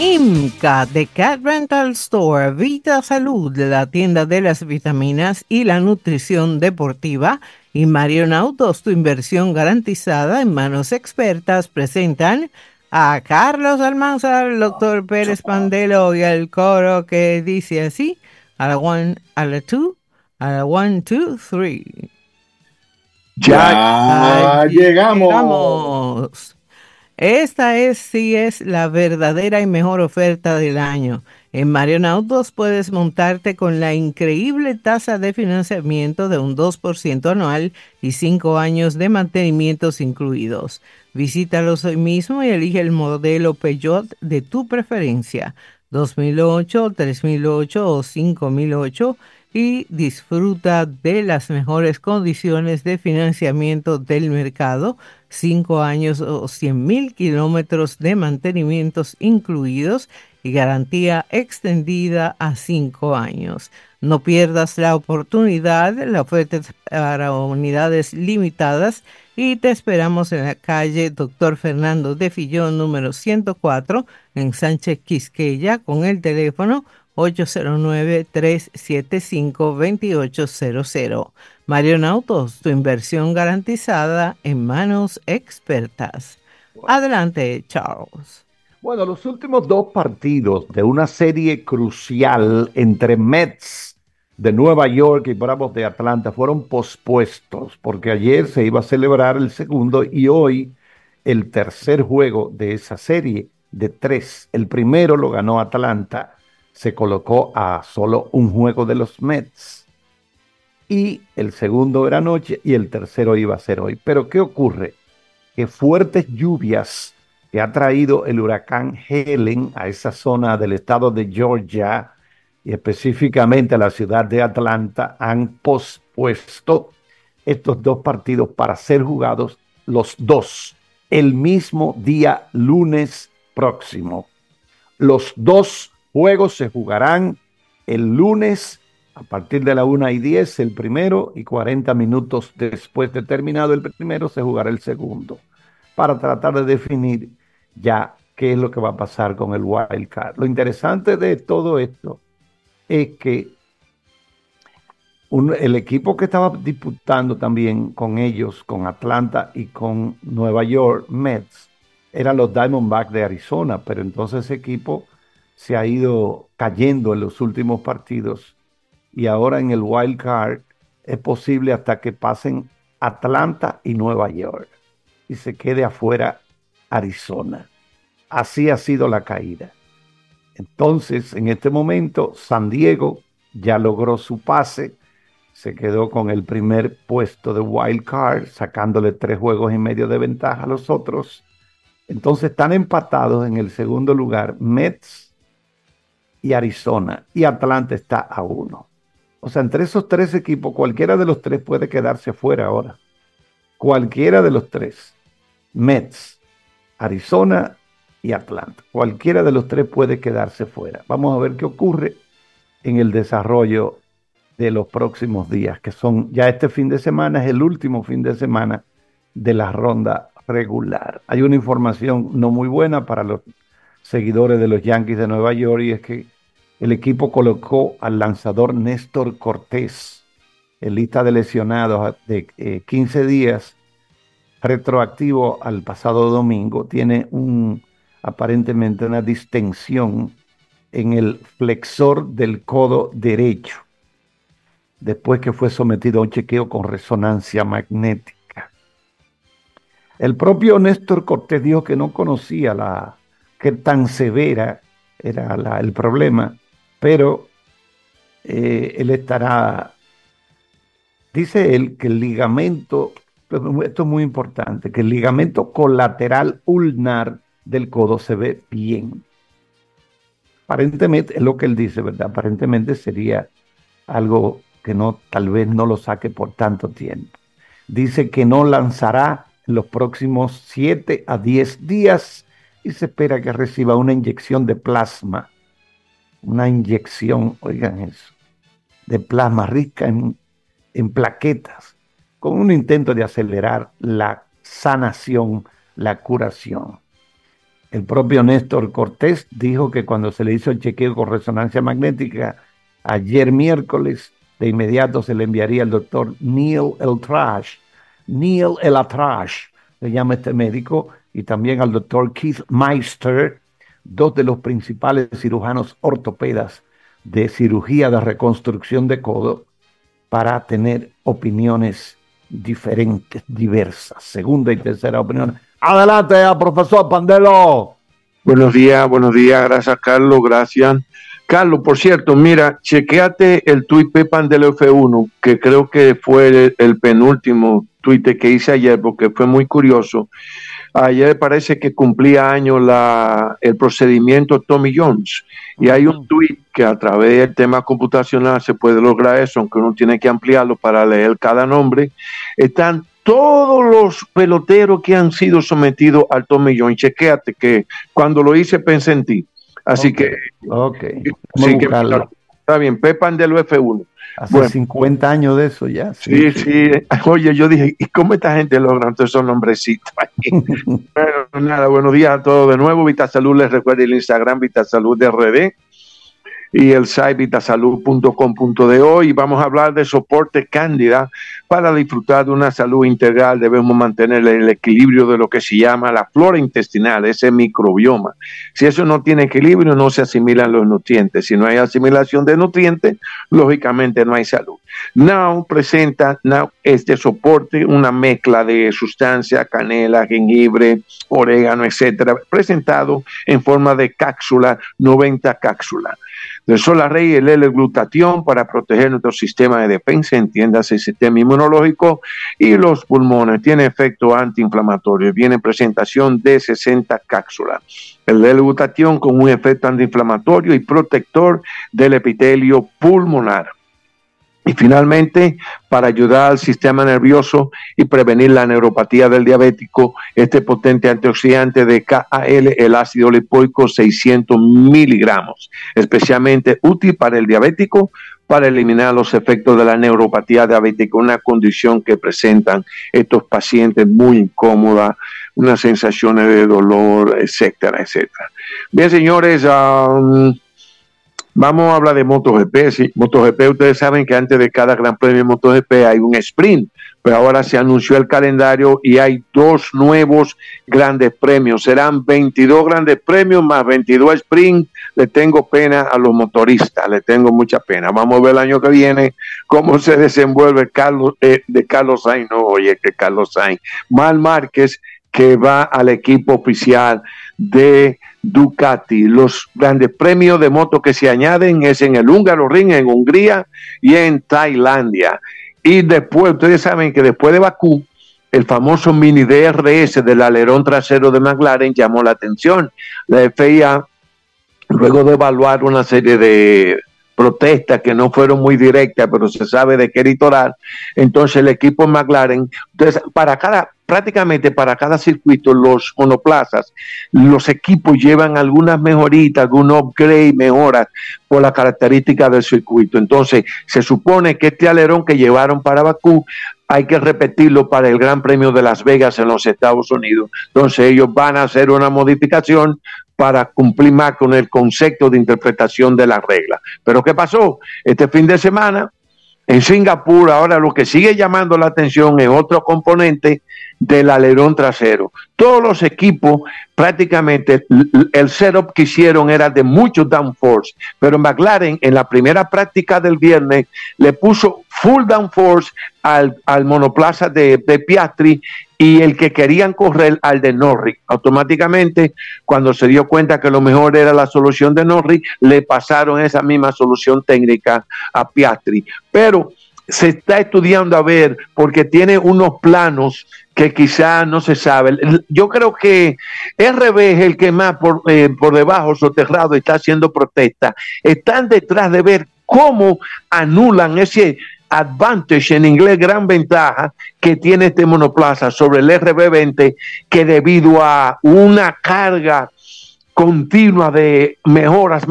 IMCA de Cat Rental Store, Vita Salud, la tienda de las vitaminas y la nutrición deportiva, y Marion Autos, tu inversión garantizada en manos expertas, presentan a Carlos Almanzar, el doctor Pérez Pandelo y el coro que dice así, a la one, a la two, a la one, two, three. Ya Ya llegamos. llegamos. Esta es, sí es la verdadera y mejor oferta del año. En Marion Autos puedes montarte con la increíble tasa de financiamiento de un 2% anual y 5 años de mantenimientos incluidos. Visítalos hoy mismo y elige el modelo Peugeot de tu preferencia, 2008, 3008 o 5008, y disfruta de las mejores condiciones de financiamiento del mercado, 5 años o 100.000 kilómetros de mantenimientos incluidos y garantía extendida a 5 años. No pierdas la oportunidad, la oferta es para unidades limitadas y te esperamos en la calle Doctor Fernando de Fillón número 104 en Sánchez Quisqueya con el teléfono 809-375-2800. Marion Autos, tu inversión garantizada en manos expertas. Bueno, Adelante, Charles. bueno, los últimos dos partidos de una serie crucial entre Mets de Nueva York y Bravos de Atlanta fueron pospuestos porque ayer se iba a celebrar el segundo y hoy el tercer juego de esa serie de tres. El primero lo ganó Atlanta, se colocó a solo un juego de los Mets y el segundo era anoche y el tercero iba a ser hoy. Pero ¿qué ocurre? Que fuertes lluvias que ha traído el huracán Helen a esa zona del estado de Georgia y específicamente a la ciudad de Atlanta han pospuesto estos dos partidos para ser jugados los dos el mismo día lunes próximo. Los dos juegos se jugarán el lunes a partir de la 1:10 el primero y 40 minutos después de terminado el primero se jugará el segundo para tratar de definir ya qué es lo que va a pasar con el wild card. Lo interesante de todo esto es que el equipo que estaba disputando también con ellos, con Atlanta y con Nueva York Mets, eran los Diamondbacks de Arizona, pero entonces ese equipo se ha ido cayendo en los últimos partidos y ahora en el wild card es posible hasta que pasen Atlanta y Nueva York y se quede afuera Arizona. Así ha sido la caída. Entonces, en este momento, San Diego ya logró su pase, se quedó con el primer puesto de wild card, sacándole 3 juegos y medio de ventaja a los otros. Entonces están empatados en el segundo lugar Mets y Arizona, y Atlanta está a uno. O sea, entre esos tres equipos, cualquiera de los tres puede quedarse fuera ahora. Cualquiera de los tres. Mets, Arizona y Atlanta. Cualquiera de los tres puede quedarse fuera. Vamos a ver qué ocurre en el desarrollo de los próximos días, que son ya este fin de semana, es el último fin de semana de la ronda regular. Hay una información no muy buena para los seguidores de los Yankees de Nueva York y es que el equipo colocó al lanzador Néstor Cortés en lista de lesionados de 15 días retroactivo al pasado domingo. Tiene aparentemente una distensión en el flexor del codo derecho después que fue sometido a un chequeo con resonancia magnética. El propio Néstor Cortés dijo que no conocía qué tan severa era el problema, pero él estará, dice él que el ligamento, esto es muy importante, que el ligamento colateral ulnar del codo se ve bien. Aparentemente, es lo que él dice, ¿verdad? Aparentemente sería algo que no, tal vez no lo saque por tanto tiempo. Dice que no lanzará en los próximos 7 a 10 días y se espera que reciba una inyección de plasma, una inyección, oigan eso, de plasma rica en plaquetas, con un intento de acelerar la sanación, la curación. El propio Néstor Cortés dijo que cuando se le hizo el chequeo con resonancia magnética ayer miércoles, de inmediato se le enviaría al doctor Neil Eltrash. Neil Elatrash se llama este médico, y también al doctor Keith Meister, dos de los principales cirujanos ortopedas de cirugía de reconstrucción de codo, para tener opiniones diferentes, diversas, segunda y tercera opinión. Adelante, profesor Pandelo. Buenos días, gracias Carlos, gracias. Carlos, por cierto, mira, chequéate el tuit Pepan del F1, que creo que fue el penúltimo tuit que hice ayer, porque fue muy curioso. Ayer parece que cumplía años el procedimiento Tommy Jones, y hay un tuit que a través del tema computacional se puede lograr eso, aunque uno tiene que ampliarlo para leer cada nombre. Están todos los peloteros que han sido sometidos al Tommy Jones. Chequéate que cuando lo hice pensé en ti. Así que está bien, Pepan del F1. Hace 50 años de eso ya. Sí. Oye, yo dije, ¿y cómo esta gente logra todos esos nombrecitos? Bueno, nada, buenos días a todos de nuevo. VitaSalud, les recuerdo el Instagram VitaSalud de RD y el site vitasalud.com.do, y vamos a hablar de soporte cándida. Para disfrutar de una salud integral debemos mantener el equilibrio de lo que se llama la flora intestinal, ese microbioma. Si eso no tiene equilibrio, no se asimilan los nutrientes. Si no hay asimilación de nutrientes, lógicamente no hay salud. Now presenta este soporte, una mezcla de sustancia, canela, jengibre, orégano, etcétera, presentado en forma de cápsula, 90 cápsulas. Del Solarrey, el L-glutatión para proteger nuestro sistema de defensa, entiéndase el sistema inmunológico y los pulmones. Tiene efecto antiinflamatorio. Viene en presentación de 60 cápsulas. El L-glutatión con un efecto antiinflamatorio y protector del epitelio pulmonar. Y finalmente, para ayudar al sistema nervioso y prevenir la neuropatía del diabético, este potente antioxidante de KAL, el ácido lipoico, 600 miligramos, especialmente útil para el diabético, para eliminar los efectos de la neuropatía diabética, una condición que presentan estos pacientes muy incómoda, unas sensaciones de dolor, etcétera, etcétera. Bien, señores, vamos a hablar de MotoGP. Sí, MotoGP, ustedes saben que antes de cada Gran Premio de MotoGP hay un sprint, pero ahora se anunció el calendario y hay 2 nuevos grandes premios. Serán 22 grandes premios más 22 sprint. Le tengo pena a los motoristas, le tengo mucha pena. Vamos a ver el año que viene cómo se desenvuelve Carlos Sainz. No, oye, que Carlos Sainz. Marc Márquez, que va al equipo oficial de Ducati. Los grandes premios de moto que se añaden es en el Hungaroring, en Hungría y en Tailandia. Y después, ustedes saben que después de Bakú, el famoso mini DRS del alerón trasero de McLaren llamó la atención. La FIA, luego de evaluar una serie de protestas que no fueron muy directas, pero se sabe de qué litoral, entonces el equipo McLaren, entonces, prácticamente para cada circuito, los monoplazas, los equipos llevan algunas mejoritas, algunos upgrade, mejoras por la característica del circuito. Entonces, se supone que este alerón que llevaron para Bakú hay que repetirlo para el Gran Premio de Las Vegas en los Estados Unidos. Entonces, ellos van a hacer una modificación para cumplir más con el concepto de interpretación de la regla. Pero ¿qué pasó? Este fin de semana, en Singapur, ahora lo que sigue llamando la atención es otro componente del alerón trasero. Todos los equipos, prácticamente, el setup que hicieron era de mucho downforce, pero McLaren en la primera práctica del viernes le puso full downforce al monoplaza de Piastri y el que querían correr al de Norris. Automáticamente, cuando se dio cuenta que lo mejor era la solución de Norris, le pasaron esa misma solución técnica a Piastri. Pero se está estudiando a ver, porque tiene unos planos que quizá no se sabe. Yo creo que RB es el que más por debajo, soterrado, está haciendo protesta. Están detrás de ver cómo anulan ese advantage, en inglés gran ventaja, que tiene este monoplaza sobre el RB20, que debido a una carga continua de mejoras,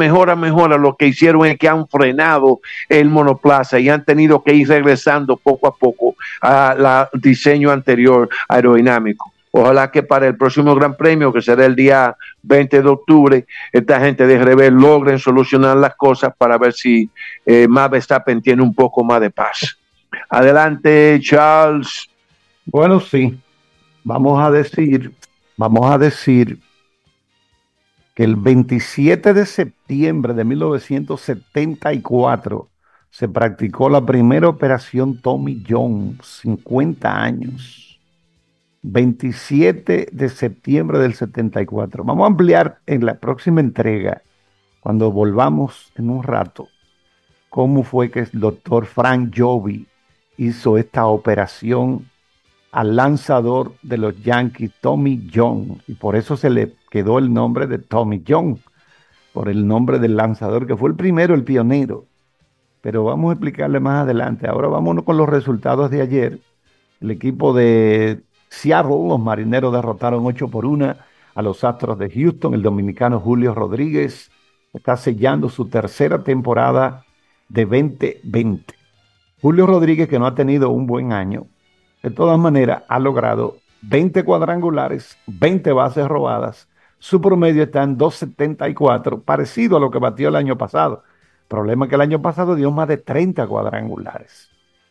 lo que hicieron es que han frenado el monoplaza y han tenido que ir regresando poco a poco al diseño anterior aerodinámico. Ojalá que para el próximo Gran Premio, que será el día 20 de octubre, esta gente de Rebel logren solucionar las cosas para ver si Max Verstappen tiene un poco más de paz. Adelante, Charles. Bueno, sí, vamos a decir que el 27 de septiembre de 1974 se practicó la primera operación Tommy John, 50 años. 27 de septiembre del 74. Vamos a ampliar en la próxima entrega, cuando volvamos en un rato, cómo fue que el doctor Frank Jovi hizo esta operación al lanzador de los Yankees, Tommy John, y por eso se le quedó el nombre de Tommy John, por el nombre del lanzador que fue el primero, el pionero. Pero vamos a explicarle más adelante. Ahora vámonos con los resultados de ayer. El equipo de Seattle, los Marineros, derrotaron 8-1 a los Astros de Houston. El dominicano Julio Rodríguez está sellando su tercera temporada de 2020. Julio Rodríguez, que no ha tenido un buen año, de todas maneras ha logrado 20 cuadrangulares, 20 bases robadas. Su promedio está en 2.74, parecido a lo que batió el año pasado. El problema es que el año pasado dio más de 30 cuadrangulares.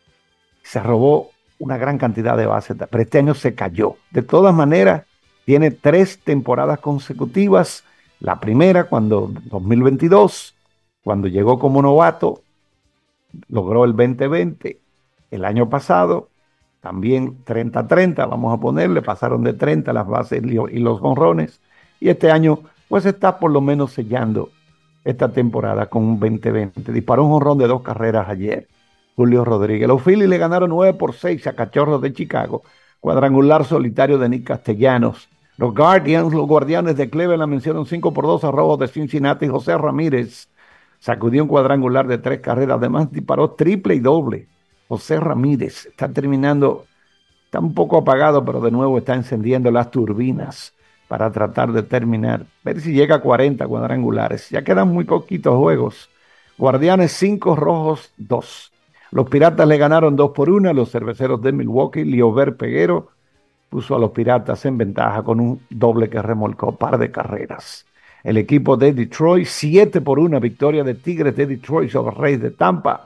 Se robó una gran cantidad de bases, pero este año se cayó. De todas maneras, tiene 3 temporadas consecutivas. La primera, cuando 2022, cuando llegó como novato, logró el 2020. El año pasado, también 30-30, vamos a ponerle, pasaron de 30 las bases y los jonrones. Y este año, pues está por lo menos sellando esta temporada con un 2020. Disparó un jonrón de 2 carreras ayer, Julio Rodríguez. Los Phillies le ganaron 9-6 a Cachorros de Chicago. Cuadrangular solitario de Nick Castellanos. Los Guardianes de Cleveland vencieron 5-2 a Rojos de Cincinnati. José Ramírez sacudió un cuadrangular de 3 carreras. Además, disparó triple y doble. José Ramírez está terminando, está un poco apagado, pero de nuevo está encendiendo las turbinas para tratar de terminar, ver si llega a 40 cuadrangulares. Ya quedan muy poquitos juegos. Guardianes 5, Rojos 2. Los Piratas le ganaron 2-1 a los Cerveceros de Milwaukee. Liover Peguero puso a los Piratas en ventaja con un doble que remolcó par de carreras. El equipo de Detroit, 7-1 victoria de Tigres de Detroit sobre Reyes de Tampa.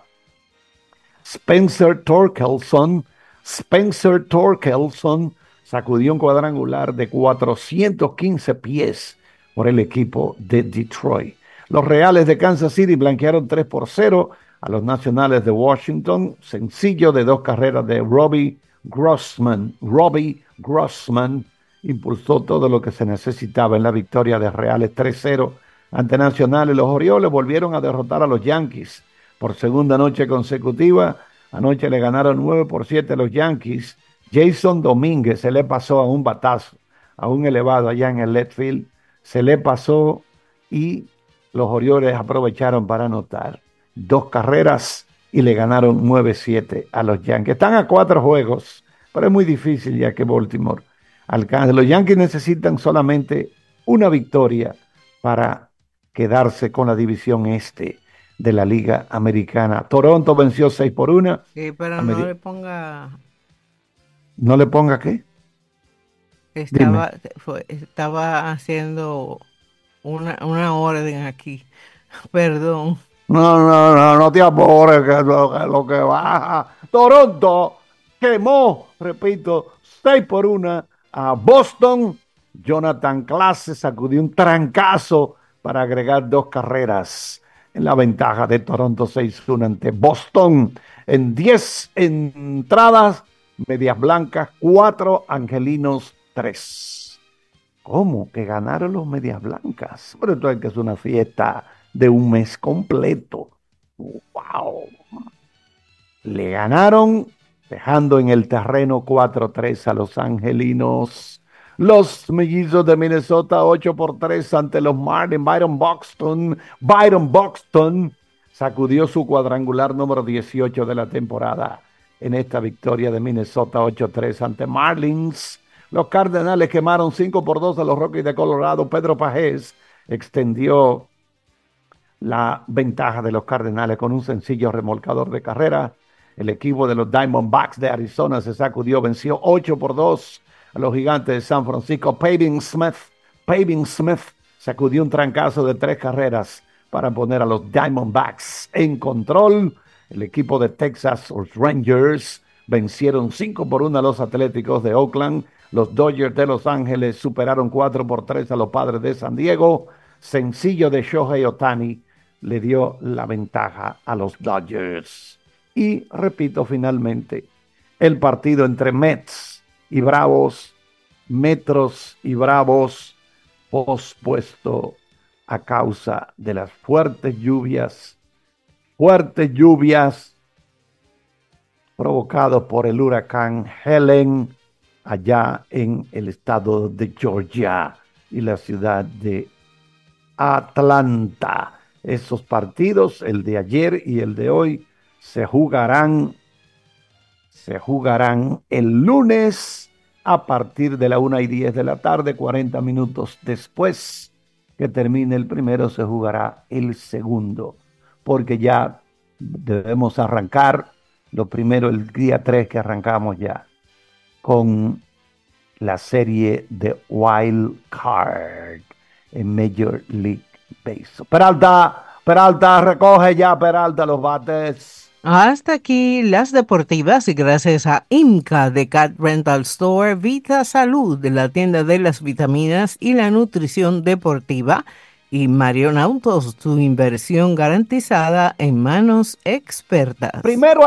Spencer Torkelson sacudió un cuadrangular de 415 pies por el equipo de Detroit. Los Reales de Kansas City blanquearon 3-0 a los Nacionales de Washington. Sencillo de 2 carreras de Robbie Grossman. Impulsó todo lo que se necesitaba en la victoria de Reales 3-0 ante Nacionales. Los Orioles volvieron a derrotar a los Yankees por segunda noche consecutiva. Anoche le ganaron 9-7 a los Yankees. Jason Domínguez se le pasó a un batazo, a un elevado allá en el left field. Se le pasó y los Orioles aprovecharon para anotar 2 carreras y le ganaron 9-7 a los Yankees. Están a 4 juegos, pero es muy difícil ya que Baltimore alcance. Los Yankees necesitan solamente una victoria para quedarse con la división este de la Liga Americana. Toronto venció 6-1. Sí, pero no le ponga... ¿No le ponga qué? Estaba haciendo una orden aquí. Perdón. No te apures, que es lo que baja. Toronto quemó, repito, 6-1 a Boston. Jonathan Clase sacudió un trancazo para agregar 2 carreras en la ventaja de Toronto 6-1 ante Boston. En 10 entradas, Medias Blancas 4, Angelinos 3. ¿Cómo que ganaron los Medias Blancas? Pero esto es que es una fiesta de un mes completo. ¡Wow! Le ganaron dejando en el terreno 4-3 a los Angelinos. Los Mellizos de Minnesota 8-3 ante los Marlins. Byron Buxton sacudió su cuadrangular número 18 de la temporada en esta victoria de Minnesota 8-3 ante Marlins. Los Cardenales quemaron 5-2 a los Rockies de Colorado. Pedro Pajés extendió la ventaja de los Cardenales con un sencillo remolcador de carrera. El equipo de los Diamondbacks de Arizona se sacudió, venció 8-2 a los Gigantes de San Francisco. Pavin Smith sacudió un trancazo de 3 carreras para poner a los Diamondbacks en control. El equipo de Texas, los Rangers, vencieron 5-1 a los Atléticos de Oakland. Los Dodgers de Los Ángeles superaron 4-3 a los Padres de San Diego. Sencillo de Shohei Ohtani le dio la ventaja a los Dodgers. Y repito finalmente, el partido entre Mets y Bravos, Metros y Bravos, pospuesto a causa de las fuertes lluvias provocados por el huracán Helen allá en el estado de Georgia y la ciudad de Atlanta. Esos partidos, el de ayer y el de hoy, se jugarán el lunes a partir de la 1:10 de la tarde, 40 minutos después que termine el primero, se jugará el segundo, porque ya debemos arrancar lo primero el día 3 que arrancamos ya con la serie de Wild Card en Major League Baseball. Peralta, recoge ya, Peralta, los bates. Hasta aquí las deportivas y gracias a IMCA de Cat Rental Store, Vita Salud de la tienda de las vitaminas y la nutrición deportiva y Marion Autos, tu inversión garantizada en manos expertas. Primero